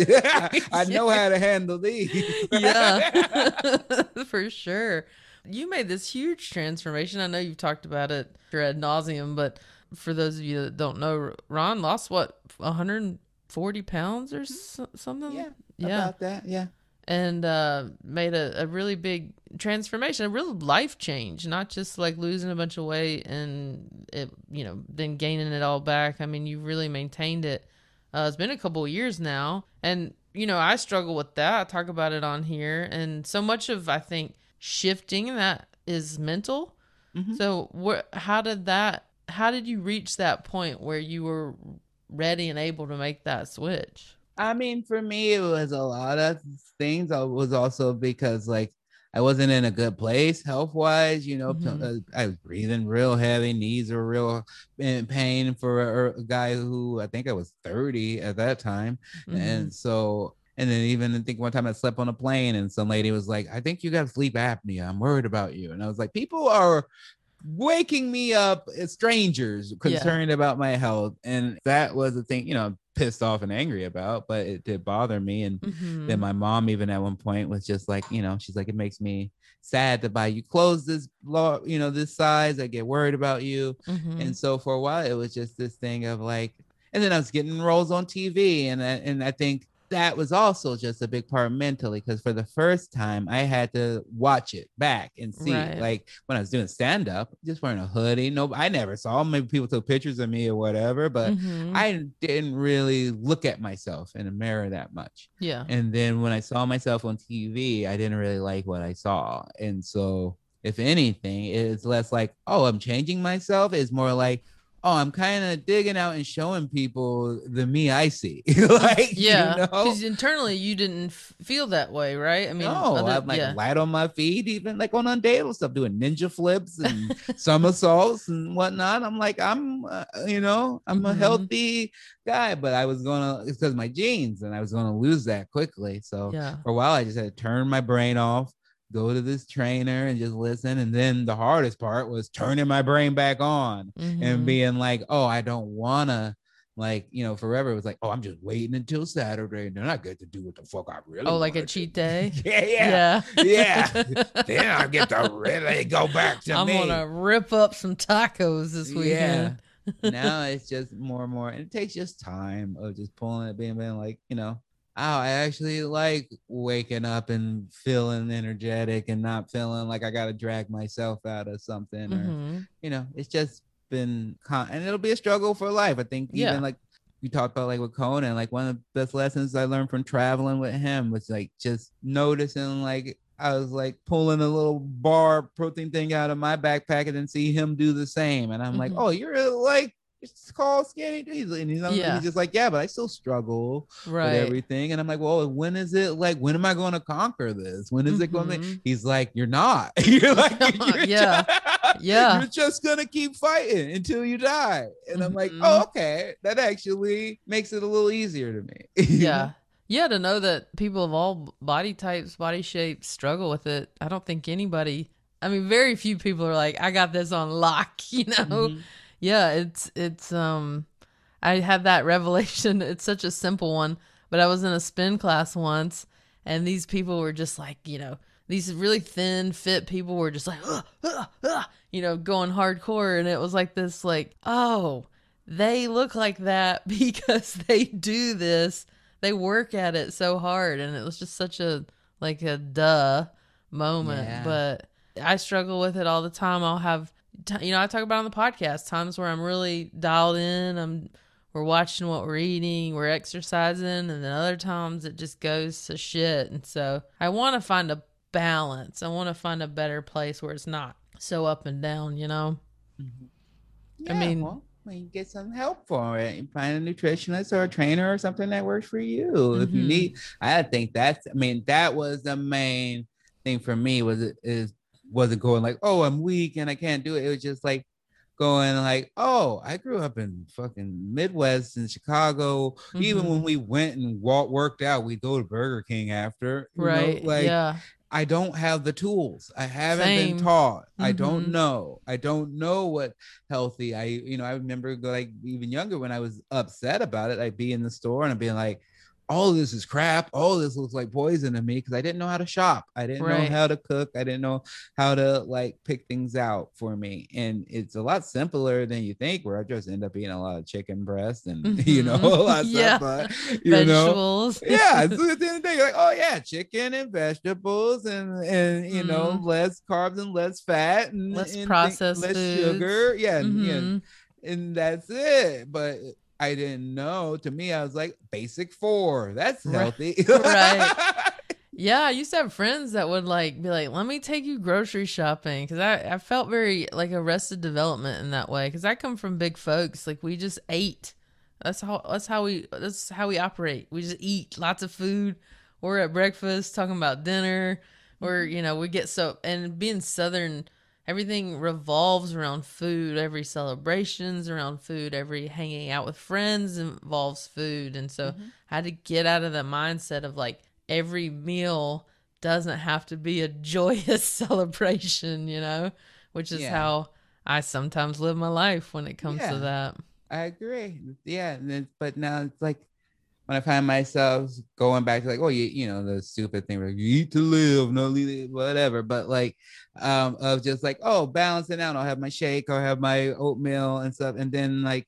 I know how to handle these. Yeah, for sure. You made this huge transformation. I know you've talked about it ad nauseum, but for those of you that don't know, Ron lost what, one hundred forty pounds or so, something? Yeah, yeah, about that, yeah. And uh, made a, a really big transformation, a real life change, not just like losing a bunch of weight and, it, you know, then gaining it all back. I mean, you really maintained it. Uh, it's been a couple of years now. And, you know, I struggle with that. I talk about it on here. And so much of, I think, shifting that is mental. Mm-hmm. So wh- how did that, how did you reach that point where you were ready and able to make that switch? I mean, for me, it was a lot of things. It was also because, like, I wasn't in a good place health-wise, you know. Mm-hmm. I was breathing real heavy, knees were real in pain for a, a guy who, I think I was thirty at that time. Mm-hmm. And so, and then even I think one time I slept on a plane and some lady was like, I think you got sleep apnea. I'm worried about you. And I was like, people are waking me up as strangers concerned yeah. about my health. And that was the thing, you know, pissed off and angry about, but it did bother me. And mm-hmm. then my mom even at one point was just like, you know, she's like, it makes me sad to buy you clothes this law, you know, this size. I get worried about you. Mm-hmm. And so for a while it was just this thing of like, and then I was getting roles on T V, and I, and I think that was also just a big part mentally, because for the first time I had to watch it back and see right. like when I was doing stand-up, just wearing a hoodie. No, I never saw, maybe people took pictures of me or whatever, but mm-hmm. I didn't really look at myself in a mirror that much. Yeah. And then when I saw myself on T V, I didn't really like what I saw. And so if anything, it's less like, oh, I'm changing myself. It's more like, oh, I'm kind of digging out and showing people the me I see. Like, yeah, because you know? Internally you didn't f- feel that way, right? I mean, no, other, I'm like yeah. light on my feet, even like on undateable stuff, doing ninja flips and somersaults and whatnot. I'm like, I'm, uh, you know, I'm mm-hmm. a healthy guy, but I was gonna, it's because of my genes, and I was gonna lose that quickly. So yeah. for a while, I just had to turn my brain off, go to this trainer and just listen. And then the hardest part was turning my brain back on mm-hmm. and being like, oh, I don't want to. Like, you know, forever it was like, oh, I'm just waiting until Saturday and then I get to do what the fuck I really Oh, like a cheat day? yeah, yeah, yeah. yeah. Then I get to really go back to I'm me. I'm gonna rip up some tacos this weekend. Yeah. Now it's just more and more, and it takes just time of just pulling it, being, being like, you know, oh, I actually like waking up and feeling energetic and not feeling like I got to drag myself out of something, mm-hmm. or, you know, it's just been con- and it'll be a struggle for life. I think even yeah. like we talked about, like with Conan, like one of the best lessons I learned from traveling with him was like just noticing, like I was like pulling a little bar protein thing out of my backpack and then see him do the same, and I'm mm-hmm. like, oh, you're like, it's called skinny diesel, and he's, yeah. he's just like, yeah, but I still struggle right. with everything. And I'm like, well, when is it, like, when am I going to conquer this? When is mm-hmm. it going to? He's like, you're not. You're like, you're yeah, just, yeah. You're just gonna keep fighting until you die. And mm-hmm. I'm like, oh, okay, that actually makes it a little easier to me. Yeah. know? Yeah, to know that people of all body types, body shapes struggle with it. I don't think anybody. I mean, very few people are like, I got this on lock. You know. Mm-hmm. Yeah, it's, it's, um, I had that revelation. It's such a simple one, but I was in a spin class once and these people were just like, you know, these really thin, fit people were just like, uh, uh, uh, you know, going hardcore. And it was like this, like, oh, they look like that because they do this. They work at it so hard. And it was just such a, like a duh moment. Yeah. But I struggle with it all the time. I'll have, you know, I talk about on the podcast times where I'm really dialed in. I'm, we're watching what we're eating, we're exercising, and then other times it just goes to shit. And so I want to find a balance. I want to find a better place where it's not so up and down, you know? Mm-hmm. Yeah, I mean, well, when you get some help for it, you find a nutritionist or a trainer or something that works for you. Mm-hmm. If you need, I think that's, I mean, that was the main thing for me was it is, wasn't going like, oh, I'm weak and I can't do it. It was just like going like, oh, I grew up in fucking Midwest in Chicago. Mm-hmm. Even when we went and walked, worked out, we'd go to Burger King after. Right. Know? Like, yeah. I don't have the tools. I haven't Same. been taught. Mm-hmm. I don't know. I don't know what healthy. I, you know, I remember like even younger when I was upset about it, I'd be in the store and I'd be like, all of this is crap. All this looks like poison to me because I didn't know how to shop. I didn't right. know how to cook. I didn't know how to like pick things out for me. And it's a lot simpler than you think, where I just end up eating a lot of chicken breast and, mm-hmm. you know, a lot of yeah. stuff. But, you vegetables. Know, yeah. So at the end of the day, you're like, oh, yeah, chicken and vegetables and, and you mm-hmm. know, less carbs and less fat and less and processed less foods. sugar. Yeah. Mm-hmm. And, and that's it. But I didn't know. To me, I was like, basic four. That's healthy. Right. Yeah, I used to have friends that would like be like, let me take you grocery shopping. Because I, I felt very like Arrested Development in that way. Because I come from big folks. Like we just ate. That's how that's how we that's how we operate. We just eat lots of food. We're at breakfast talking about dinner. Or, you know, we get so, and being Southern, everything revolves around food. Every celebration's around food. Every hanging out with friends involves food. And so mm-hmm. I had to get out of the mindset of like every meal doesn't have to be a joyous celebration, you know, which is yeah. how I sometimes live my life when it comes yeah, to that. I agree. Yeah. But now it's like when I find myself going back to like, oh, you, you know, the stupid thing where you eat to live, no, whatever. But like, um, of just like, oh, balancing out. I'll have my shake or have my oatmeal and stuff. And then like,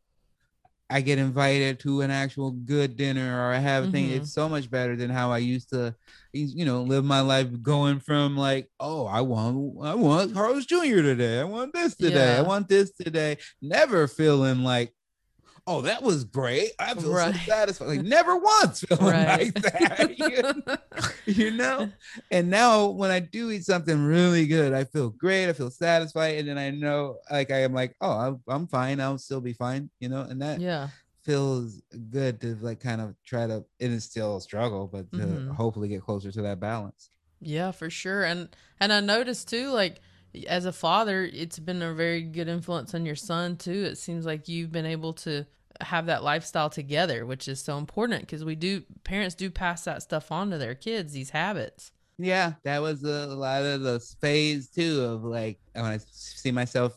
I get invited to an actual good dinner or I have a thing. Mm-hmm. It's so much better than how I used to, you know, live my life going from like, oh, I want, I want Carlos Junior today. I want this today. Yeah. I want this today. Never feeling like, oh, that was great. I feel right. so satisfied. Like never once feeling right. like that. You know? And now when I do eat something really good, I feel great. I feel satisfied. And then I know like I am like, oh, I'm, I'm fine. I'll still be fine. You know? And that yeah. feels good to like kind of try to, it is still a struggle, but to mm-hmm. hopefully get closer to that balance. Yeah, for sure. And and I noticed too, like as a father, it's been a very good influence on your son too. It seems like you've been able to have that lifestyle together, which is so important because we do, parents do pass that stuff on to their kids, these habits. Yeah, that was a, a lot of the phase too of like when I see myself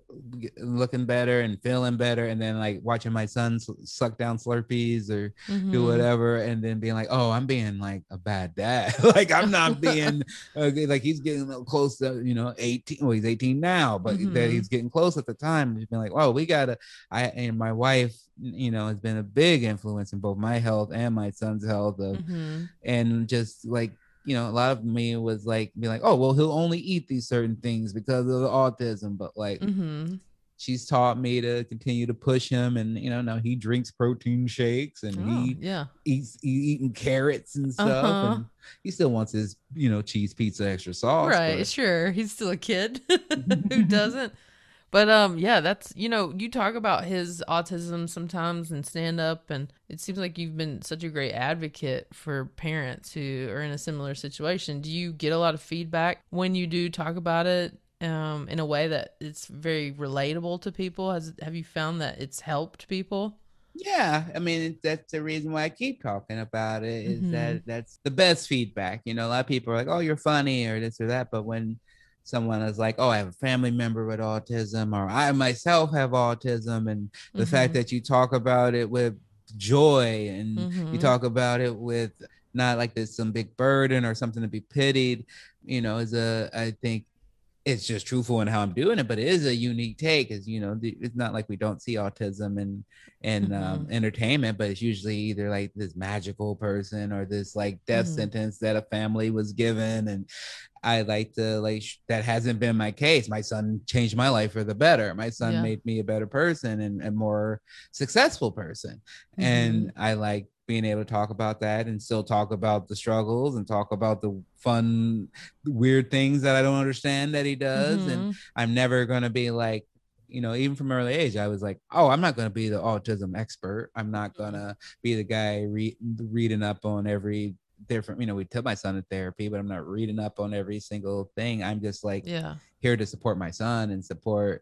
looking better and feeling better, and then like watching my son suck down Slurpees or mm-hmm. do whatever, and then being like, oh, I'm being like a bad dad. Like I'm not being uh, like he's getting close to, you know, eighteen. Well, he's eighteen now, but mm-hmm. that he's getting close at the time. He's been like, oh, we gotta. I and my wife, you know, has been a big influence in both my health and my son's health, of, mm-hmm. and just like, you know, a lot of me was like, be like, oh, well, he'll only eat these certain things because of the autism. But like, mm-hmm. she's taught me to continue to push him. And, you know, now he drinks protein shakes and oh, he yeah. eats he eating carrots and stuff. Uh-huh. And he still wants his, you know, cheese pizza, extra sauce. Right. But... Sure. He's still a kid. Who doesn't? But um, yeah, that's, you know, you talk about his autism sometimes and stand up, and it seems like you've been such a great advocate for parents who are in a similar situation. Do you get a lot of feedback when you do talk about it um, in a way that it's very relatable to people? Has have you found that it's helped people? Yeah, I mean, that's the reason why I keep talking about it, is mm-hmm. that that's the best feedback. You know, a lot of people are like, oh, you're funny or this or that. But when someone is like, oh, I have a family member with autism, or I myself have autism, and the mm-hmm. fact that you talk about it with joy, and mm-hmm. you talk about it with not like there's some big burden or something to be pitied, you know, is a, I think it's just truthful in how I'm doing it, but it is a unique take, as you know, it's not like we don't see autism in in mm-hmm. um, entertainment, but it's usually either like this magical person or this like death mm-hmm. sentence that a family was given. And I like to like sh- that hasn't been my case. My son changed my life for the better. My son yeah. made me a better person and a more successful person. Mm-hmm. And I like being able to talk about that and still talk about the struggles and talk about the fun, weird things that I don't understand that he does. Mm-hmm. And I'm never going to be like, you know, even from early age, I was like, oh, I'm not going to be the autism expert. I'm not going to be the guy re- reading up on every different, you know, we took my son to therapy, but I'm not reading up on every single thing. I'm just like yeah. here to support my son and support,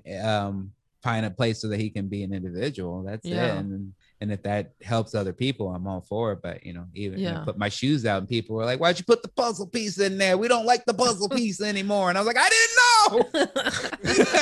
um, find a place so that he can be an individual. That's yeah. it. And and if that helps other people, I'm all for it. But, you know, even yeah. you know, put my shoes out and people were like, why'd you put the puzzle piece in there? We don't like the puzzle piece anymore. And I was like, I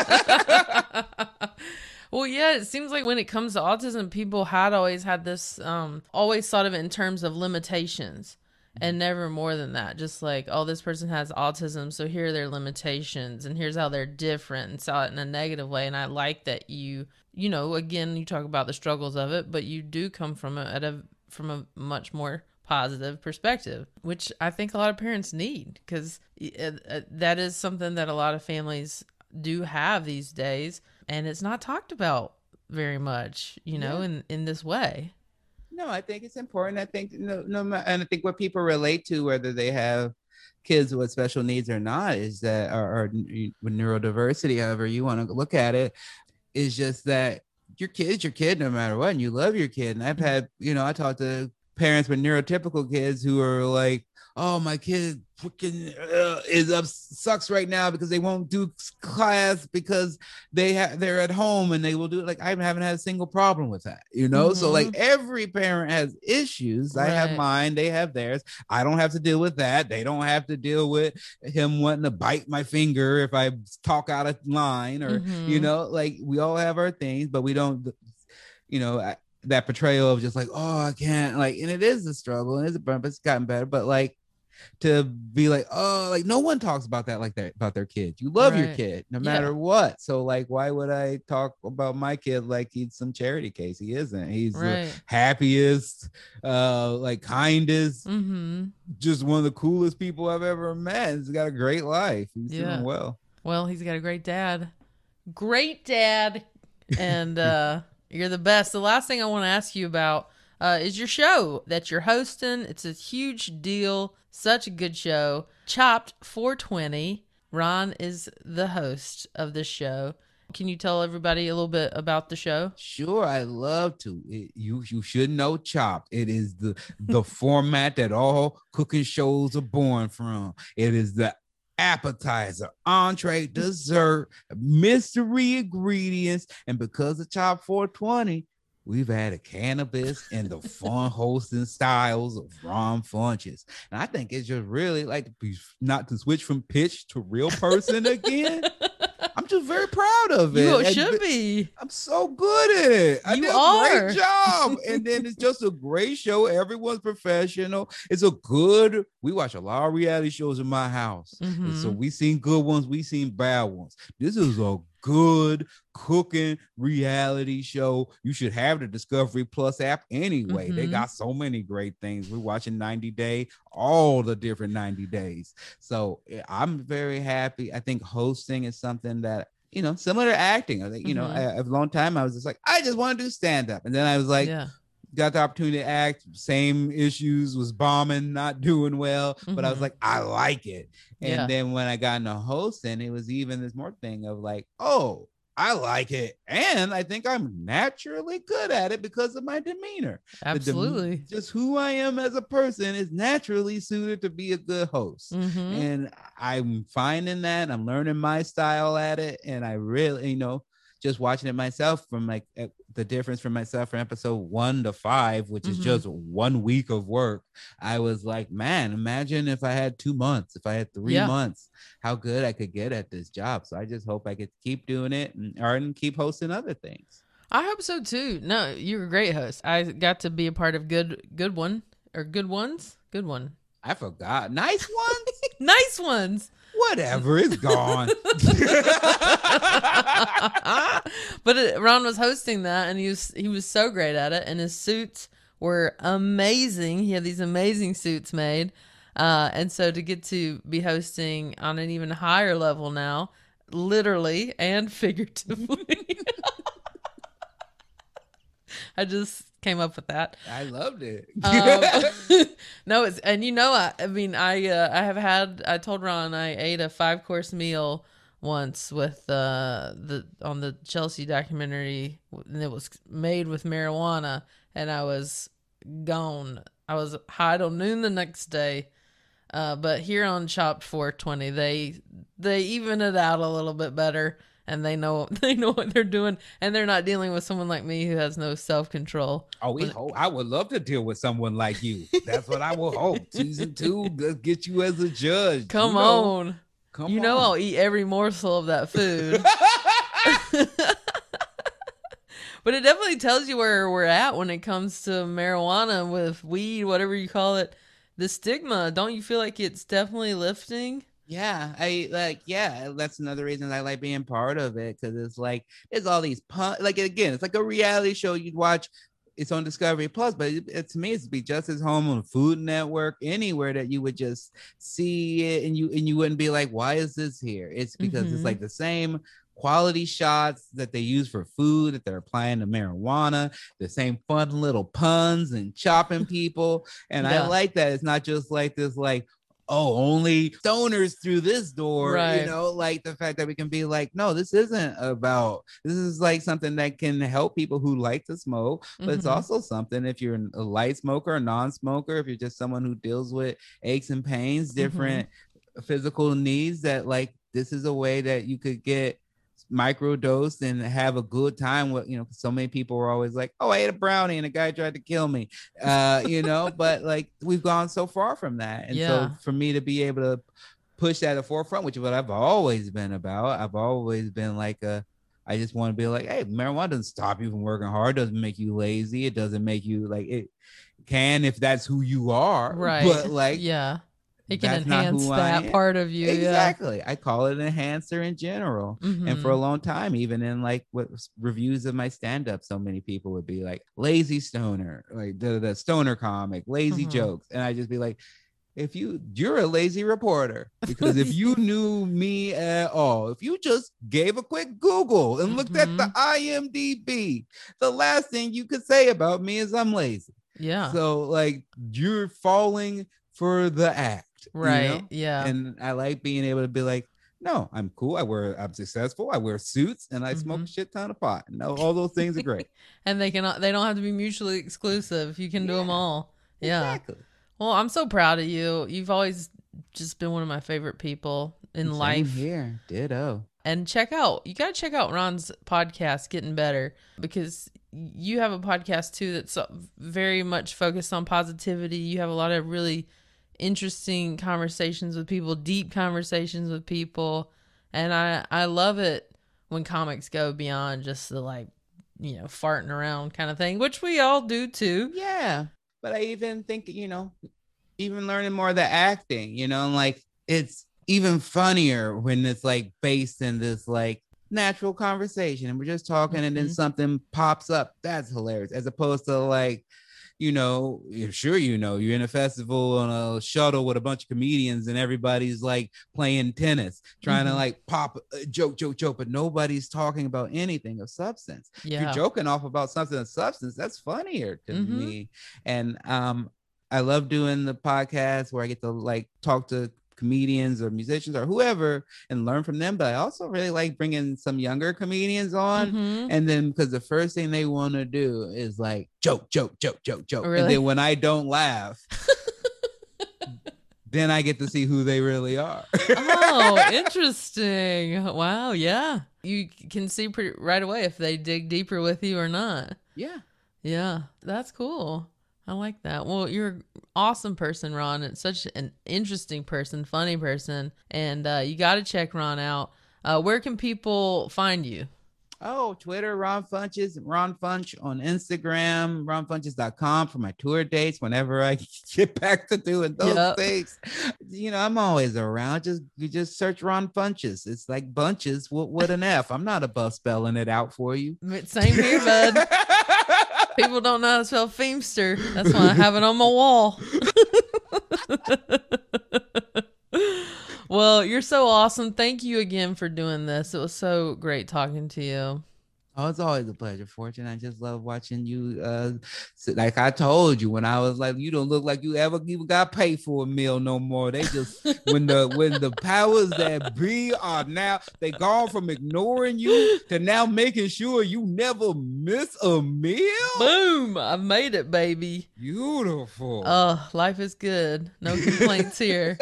didn't know. Well, yeah, it seems like when it comes to autism, people had always had this, um, always thought of it in terms of limitations and never more than that. Just like, oh, this person has autism, so here are their limitations and here's how they're different, and saw it in a negative way. And I like that you, you know, again, you talk about the struggles of it, but you do come from a, at a from a much more positive perspective, which I think a lot of parents need, because that is something that a lot of families do have these days. And it's not talked about very much, you know, yeah. in, in this way. No, I think it's important. I think no, no, and I think what people relate to, whether they have kids with special needs or not, is that, or, or with neurodiversity, however you want to look at it, is just that your kid's your kid no matter what, and you love your kid. And I've had, you know, I talked to parents with neurotypical kids who are like, oh, my kid freaking uh, is up sucks right now because they won't do class because they have they're at home and they will do it. Like, I haven't had a single problem with that, you know. Mm-hmm. So like every parent has issues. Right. I have mine, they have theirs. I don't have to deal with that. They don't have to deal with him wanting to bite my finger if I talk out of line, or mm-hmm. you know, like we all have our things, but we don't, you know. I, that portrayal of just like, oh, I can't, like, and it is a struggle and it's a burn, but it's gotten better. But like, to be like, oh, like no one talks about that like that about their kids. You love right. your kid no matter yeah. what. So like, why would I talk about my kid like he's some charity case? He isn't. He's right. the happiest, uh, like kindest, mm-hmm. just one of the coolest people I've ever met. He's got a great life. He's yeah. doing well. Well, he's got a great dad. Great dad. And uh, you're the best. The last thing I want to ask you about Uh, is your show that you're hosting. It's a huge deal. Such a good show. Chopped four twenty. Ron is the host of this show. Can you tell everybody a little bit about the show? Sure, I love to. It, you you should know Chopped. It is the the format that all cooking shows are born from. It is the appetizer, entree, dessert, mystery ingredients, and because of Chopped four twenty, we've added cannabis and the fun hosting styles of Ron Funches. And I think it's just really like not to switch from pitch to real person again. I'm just very proud of it. You and should be. I'm so good at it. I you did a are. great job. And then it's just a great show. Everyone's professional. It's a good, we watch a lot of reality shows in my house. Mm-hmm. So we seen good ones, we seen bad ones. This is a good cooking reality show. You should have the Discovery Plus app anyway. Mm-hmm. They got so many great things. We're watching ninety Day, all the different ninety days. So I'm very happy. I think hosting is something that, you know, similar to acting. I think, you mm-hmm. know, I, a long time I was just like, I just want to do stand-up. And then I was like, yeah. got the opportunity to act, same issues, was bombing, not doing well, mm-hmm. but I was like, I like it. And yeah. then when I got into hosting, it was even this more thing of like, oh, I like it. And I think I'm naturally good at it because of my demeanor. Absolutely. Dem- just who I am as a person is naturally suited to be a good host. Mm-hmm. And I'm finding that. I'm learning my style at it. And I really, you know, just watching it myself from like the difference from myself from episode one to five, which mm-hmm. is just one week of work. I was like, man, imagine if I had two months, if I had three yeah. months, how good I could get at this job. So I just hope I could keep doing it and, or, and keep hosting other things. I hope so too. No, you're a great host. I got to be a part of good, good one or good ones. Good one. I forgot. Nice ones. Nice ones. Whatever, it's gone. But it, Ron was hosting that, and he was he was so great at it, and his suits were amazing. He had these amazing suits made, uh, and so to get to be hosting on an even higher level now, literally and figuratively. I just came up with that. I loved it. um, no, it's and you know I, I mean I uh, I have had I told Ron I ate a five course meal once with uh the on the Chelsea documentary, and it was made with marijuana, and I was gone. I was high till noon the next day. Uh, but here on Chopped four twenty, they they even it out a little bit better. And they know they know what they're doing, and they're not dealing with someone like me who has no self-control. Oh, we hope. I would love to deal with someone like you. That's what I will hope. Season two, let's get you as a judge. Come you on. Know, come you on. know I'll eat every morsel of that food. But it definitely tells you where we're at when it comes to marijuana, with weed, whatever you call it. The stigma, don't you feel like it's definitely lifting? Yeah, I like, yeah, that's another reason I like being part of it, because it's like, there's all these, pun- like, again, it's like a reality show you'd watch. It's on Discovery Plus, but it, it, to me, it's be just as home on Food Network, anywhere that you would just see it, and you and you wouldn't be like, why is this here? It's because mm-hmm. it's like the same quality shots that they use for food that they're applying to marijuana, the same fun little puns and chopping people. And yeah. I like that. It's not just like this, like, oh, only stoners through this door, right. You know, like the fact that we can be like, no, this isn't about, this is like something that can help people who like to smoke, but mm-hmm. it's also something if you're a light smoker, a non-smoker, if you're just someone who deals with aches and pains, different mm-hmm. physical needs, that like, this is a way that you could get microdosed and have a good time with, you know, so many people were always like, oh, I ate a brownie and a guy tried to kill me, uh you know, but like we've gone so far from that, and yeah. so for me to be able to push that at the forefront, which is what I've always been about, I've always been like a I just want to be like, hey, marijuana doesn't stop you from working hard, doesn't make you lazy, it doesn't make you like, it can if that's who you are, right? But like, yeah, it can enhance that part of you. Exactly. Yeah. I call it an enhancer in general. Mm-hmm. And for a long time, even in like what reviews of my stand-up, so many people would be like, lazy stoner, like the, the stoner comic, lazy mm-hmm. jokes. And I just be like, if you, you're a lazy reporter, because if you knew me at all, if you just gave a quick Google and looked mm-hmm. at the I M D B, the last thing you could say about me is I'm lazy. Yeah. So like you're falling for the act. Right. You know? Yeah. And I like being able to be like, no, I'm cool. I wear, I'm successful. I wear suits and I mm-hmm. smoke a shit ton of pot. No, all those things are great. And they cannot, they don't have to be mutually exclusive. You can yeah, do them all. Yeah. Exactly. Well, I'm so proud of you. You've always just been one of my favorite people in Same life. Here. Ditto. And check out, you got to check out Ron's podcast, Getting Better, because you have a podcast too that's very much focused on positivity. You have a lot of really interesting conversations with people, deep conversations with people. And I, I love it when comics go beyond just the like, you know, farting around kind of thing, which we all do too. Yeah. But I even think, you know, even learning more of the acting, you know, like it's even funnier when it's like based in this like natural conversation and we're just talking mm-hmm. and then something pops up. That's hilarious. As opposed to like, you know, you're sure, you know, you're in a festival on a shuttle with a bunch of comedians and everybody's like playing tennis, trying mm-hmm. to like pop a joke, joke, joke, but nobody's talking about anything of substance. Yeah. If you're joking off about something of substance, that's funnier to mm-hmm. me. And um, I love doing the podcast where I get to like talk to comedians or musicians or whoever and learn from them. But I also really like bringing some younger comedians on. Mm-hmm. And then because the first thing they want to do is like joke, joke, joke, joke, joke. Really? And then when I don't laugh, then I get to see who they really are. Oh, interesting. Wow. Yeah. You can see pretty right away if they dig deeper with you or not. Yeah. Yeah. That's cool. I like that. Well, you're an awesome person, Ron. It's such an interesting person, funny person. And uh, you got to check Ron out. Uh, where can people find you? Oh, Twitter, Ron Funches, Ron Funch on Instagram, ron funches dot com for my tour dates whenever I get back to doing those yep. things. You know, I'm always around. Just you just search Ron Funches. It's like bunches with, with an F. I'm not above spelling it out for you. Same here, bud. People don't know how to spell Feemster. That's why I have it on my wall. Well, you're so awesome. Thank you again for doing this. It was so great talking to you. Oh, it's always a pleasure, Fortune. I just love watching you. Uh, like I told you when I was like, you don't look like you ever even got paid for a meal no more. They just when the when the powers that be are now they gone from ignoring you to now making sure you never miss a meal. Boom! I made it, baby. Beautiful. Oh, life is good. No complaints here.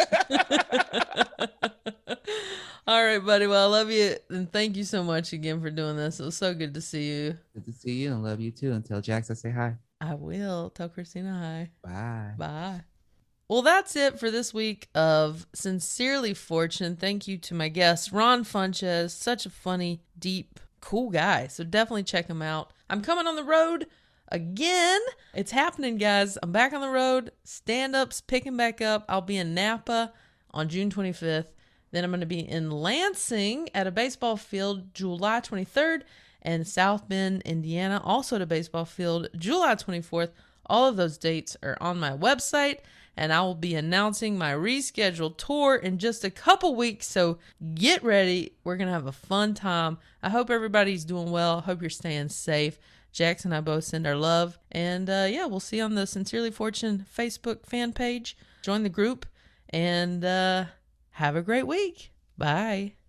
All right, buddy. Well, I love you. And thank you so much again for doing this. It was so good to see you. Good to see you and love you too. And tell Jax I say hi. I will. Tell Christina hi. Bye. Bye. Well, that's it for this week of Sincerely Fortune. Thank you to my guest, Ron Funches. Such a funny, deep, cool guy. So definitely check him out. I'm coming on the road again. It's happening, guys. I'm back on the road. Stand-ups picking back up. I'll be in Napa on June twenty-fifth. Then I'm going to be in Lansing at a baseball field July twenty-third and South Bend, Indiana, also at a baseball field July twenty-fourth. All of those dates are on my website, and I will be announcing my rescheduled tour in just a couple weeks, so get ready. We're going to have a fun time. I hope everybody's doing well. I hope you're staying safe. Jax and I both send our love, and uh, yeah, we'll see you on the Sincerely Fortune Facebook fan page. Join the group, and uh, have a great week. Bye.